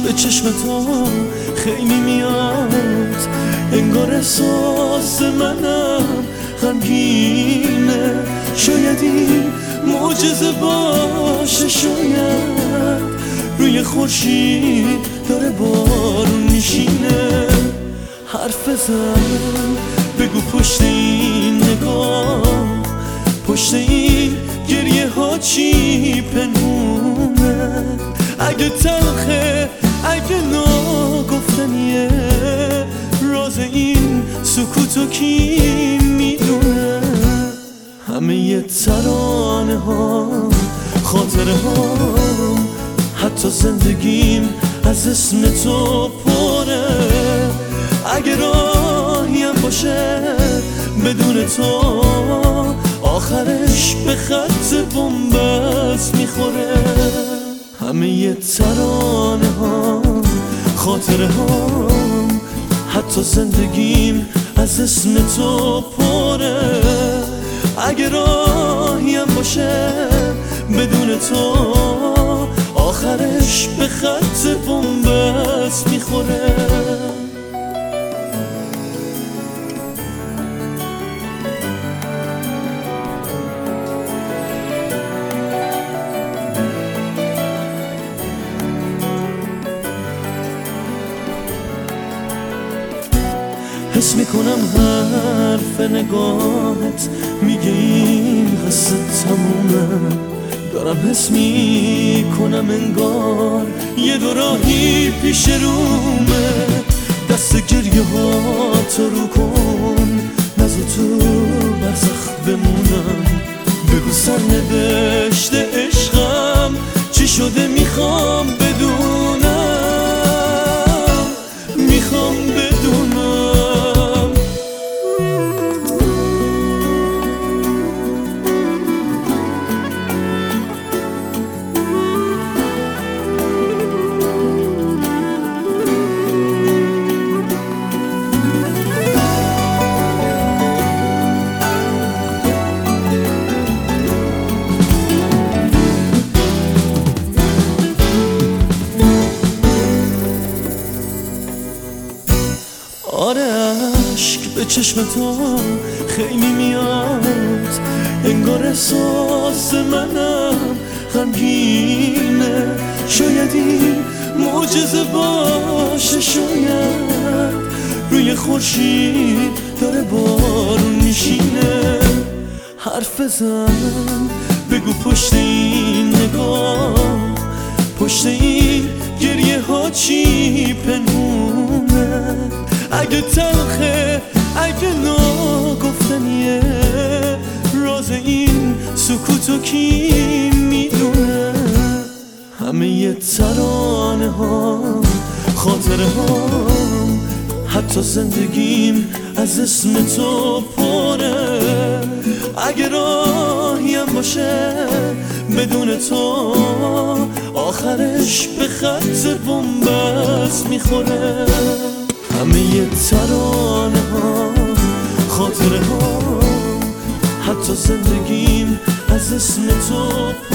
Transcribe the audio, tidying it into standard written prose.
به چشم تو خیلی میاد، انگار احساس منم غمگینه. شاید این معجزه باشه، شاید روی خورشید داره بارون میشینه. حرف بزن بگو پشت این نگاه، پشت این گریه ها چی پنهونه؟ اگه تلخه، اگه ناگفتنیه، راز این سکوتو کی میدونه؟ همه ی ترانه ها، خاطره ها، حتی زندگیم از اسم تو پره. اگه راهیم باشه بدون تو، آخرش به خط بنبست میخوره. همه ی ترانه ها، خاطره ها، حتی زندگیم از اسم تو پره. اگه راهیم باشه بدون تو، آخرش به خط بنبست میخوره. حس میکنم حرف نگاهت میگه این قصه تمومه. دارم حس میکنم انگار یه دوراهی پیش رومه. دست گریه ها تو رو کن، نزو تو برزخ بمونم. بگو سرنوشت عشقم چی شده، میخوام بدونم، میخوام بدونم. آره عشق به چشم تو خیلی میاد، انگار احساس منم غمگینه. شاید این معجزه باشه، شاید روی خورشید داره بارون میشینه. حرف بزن بگو پشت این نگاه، پشت این گریه ها چی پنهونه؟ اگه تلخه، اگه ناگفتنیه، راز این سکوتو کی میدونه؟ همه ی ترانه ها، خاطره ها، حتی زندگیم از اسم تو پره. اگه راهیم باشه بدون تو، آخرش به خط بنبست میخوره. همه ی ترانه ها، خاطره ها، حتی زندگیم از اسم تو